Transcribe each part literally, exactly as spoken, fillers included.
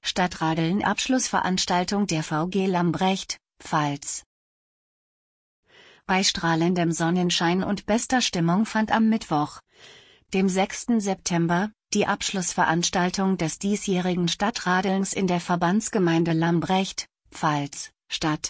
Stadtradeln Abschlussveranstaltung der V G Lambrecht, Pfalz. Bei strahlendem Sonnenschein und bester Stimmung fand am Mittwoch, dem sechsten September, die Abschlussveranstaltung des diesjährigen Stadtradelns in der Verbandsgemeinde Lambrecht, Pfalz, statt.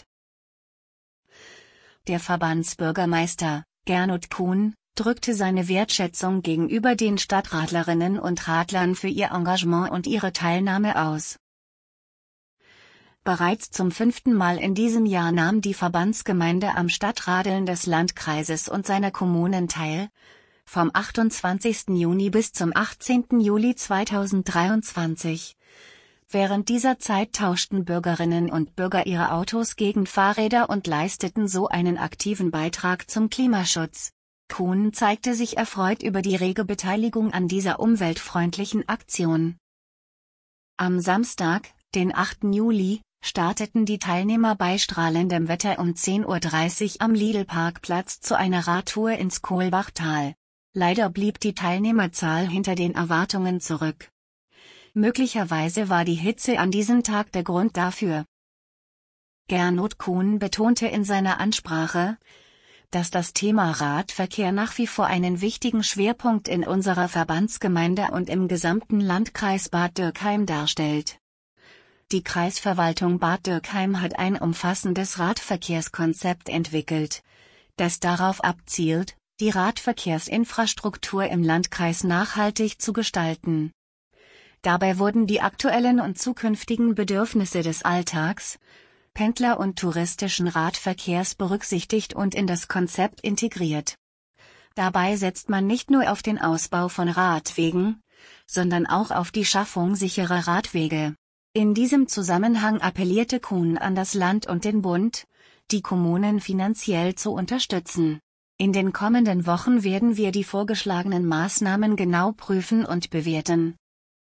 Der Verbandsbürgermeister, Gernot Kuhn, drückte seine Wertschätzung gegenüber den Stadtradlerinnen und Radlern für ihr Engagement und ihre Teilnahme aus. Bereits zum fünften Mal in diesem Jahr nahm die Verbandsgemeinde am Stadtradeln des Landkreises und seiner Kommunen teil, vom achtundzwanzigsten Juni bis zum achtzehnten Juli zweitausenddreiundzwanzig. Während dieser Zeit tauschten Bürgerinnen und Bürger ihre Autos gegen Fahrräder und leisteten so einen aktiven Beitrag zum Klimaschutz. Kuhn zeigte sich erfreut über die rege Beteiligung an dieser umweltfreundlichen Aktion. Am Samstag, den achten Juli, starteten die Teilnehmer bei strahlendem Wetter um zehn Uhr dreißig am Lidl-Parkplatz zu einer Radtour ins Kohlbachtal. Leider blieb die Teilnehmerzahl hinter den Erwartungen zurück. Möglicherweise war die Hitze an diesem Tag der Grund dafür. Gernot Kuhn betonte in seiner Ansprache, dass das Thema Radverkehr nach wie vor einen wichtigen Schwerpunkt in unserer Verbandsgemeinde und im gesamten Landkreis Bad Dürkheim darstellt. Die Kreisverwaltung Bad Dürkheim hat ein umfassendes Radverkehrskonzept entwickelt, das darauf abzielt, die Radverkehrsinfrastruktur im Landkreis nachhaltig zu gestalten. Dabei wurden die aktuellen und zukünftigen Bedürfnisse des Alltags, Pendler- und touristischen Radverkehrs berücksichtigt und in das Konzept integriert. Dabei setzt man nicht nur auf den Ausbau von Radwegen, sondern auch auf die Schaffung sicherer Radwege. In diesem Zusammenhang appellierte Kuhn an das Land und den Bund, die Kommunen finanziell zu unterstützen. In den kommenden Wochen werden wir die vorgeschlagenen Maßnahmen genau prüfen und bewerten.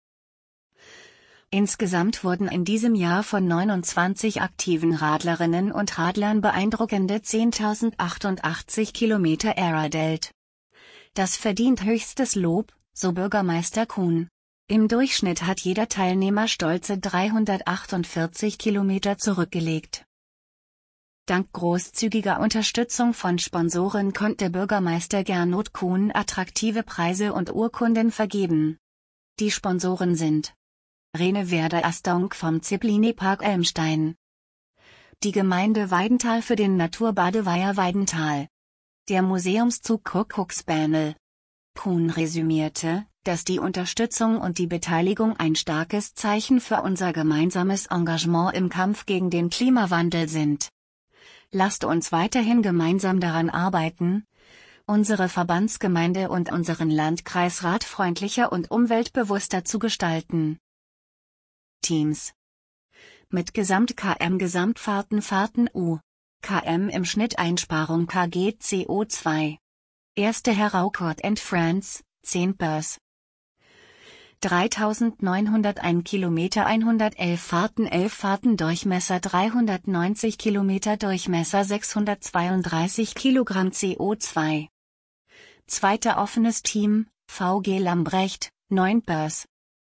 Insgesamt wurden in diesem Jahr von neunundzwanzig aktiven Radlerinnen und Radlern beeindruckende zehntausendachthundertachtzig Kilometer erradelt. Das verdient höchstes Lob, so Bürgermeister Kuhn. Im Durchschnitt hat jeder Teilnehmer stolze dreihundertachtundvierzig Kilometer zurückgelegt. Dank großzügiger Unterstützung von Sponsoren konnte Bürgermeister Gernot Kuhn attraktive Preise und Urkunden vergeben. Die Sponsoren sind Rene Werder Astonk vom Zipline-Park Elmstein, die Gemeinde Weidenthal für den Naturbadeweiher Weidenthal, der Museumszug Kuckucksbähnel. Kuhn resümierte, dass die Unterstützung und die Beteiligung ein starkes Zeichen für unser gemeinsames Engagement im Kampf gegen den Klimawandel sind. Lasst uns weiterhin gemeinsam daran arbeiten, unsere Verbandsgemeinde und unseren Landkreis radfreundlicher und umweltbewusster zu gestalten. Teams. Mit Gesamt-K M Gesamtfahrten Fahrten U. K M im Schnitt Einsparung Kg C O zwei. Erste Heraukot and Friends, zehn Bers. dreitausendneunhunderteins Kilometer hundertelf Fahrten elf Fahrten Durchmesser dreihundertneunzig Kilometer Durchmesser sechshundertzweiunddreißig Kilogramm C O zwei. Zweiter offenes Team, V G Lambrecht, neun Bers.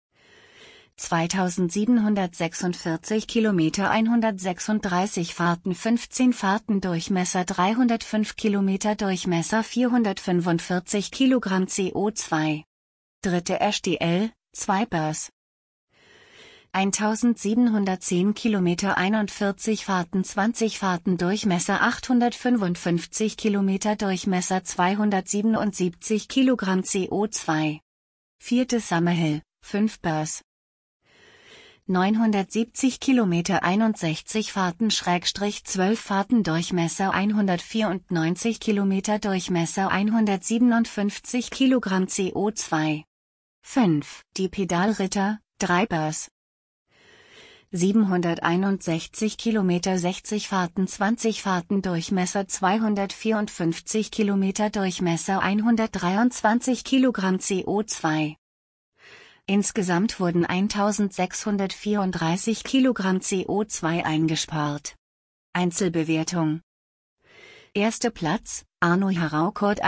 zweitausendsiebenhundertsechsundvierzig Kilometer hundertsechsunddreißig Fahrten fünfzehn Fahrten Durchmesser dreihundertfünf Kilometer Durchmesser vierhundertfünfundvierzig Kilogramm C O zwei. Dritte S D L, zwei Bers. eintausendsiebenhundertzehn Kilometer einundvierzig Fahrten zwanzig Fahrten Durchmesser achthundertfünfundfünfzig Kilometer Durchmesser zweihundertsiebenundsiebzig Kilogramm C O zwei. Vierte Summerhill, fünf Bers. neunhundertsiebzig Kilometer einundsechzig Fahrten Schrägstrich zwölf Fahrten Durchmesser hundertvierundneunzig Kilometer Durchmesser hundertsiebenundfünfzig Kilogramm C O zwei. fünf. Die Pedalritter, drei Bers. siebenhunderteinundsechzig Kilometer sechzig Fahrten zwanzig Fahrten Durchmesser zweihundertvierundfünfzig Kilometer Durchmesser hundertdreiundzwanzig Kilogramm C O zwei. Insgesamt wurden eintausendsechshundertvierunddreißig Kilogramm C O zwei eingespart. Einzelbewertung. Erster Platz, Arno Heraukot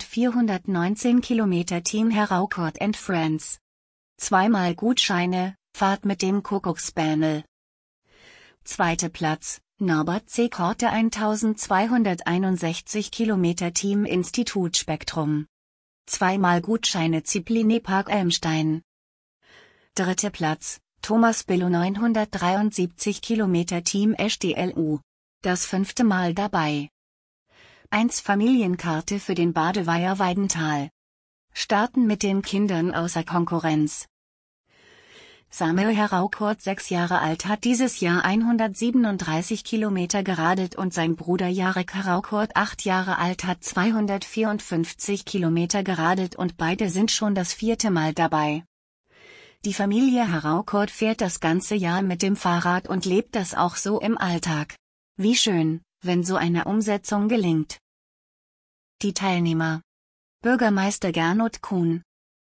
eintausendvierhundertneunzehn Kilometer Team Heraukot and Friends. Zweimal Gutscheine, Fahrt mit dem Kuckucksbähnel. Zweiter Platz, Norbert C. Korte eintausendzweihunderteinundsechzig Kilometer Team Institut Spektrum. Zweimal Gutscheine Zipline Park Elmstein. Dritter Platz, Thomas Billow neunhundertdreiundsiebzig Kilometer Team S D L U. Das fünfte Mal dabei. eins Familienkarte für den Badeweiher Weidental. Starten mit den Kindern außer Konkurrenz. Samuel Heraukort, sechs Jahre alt, hat dieses Jahr hundertsiebenunddreißig Kilometer geradelt und sein Bruder Jarek Heraukort, acht Jahre alt, hat zweihundertvierundfünfzig Kilometer geradelt und beide sind schon das vierte Mal dabei. Die Familie Heraukort fährt das ganze Jahr mit dem Fahrrad und lebt das auch so im Alltag. Wie schön, wenn so eine Umsetzung gelingt. Die Teilnehmer: Bürgermeister Gernot Kuhn,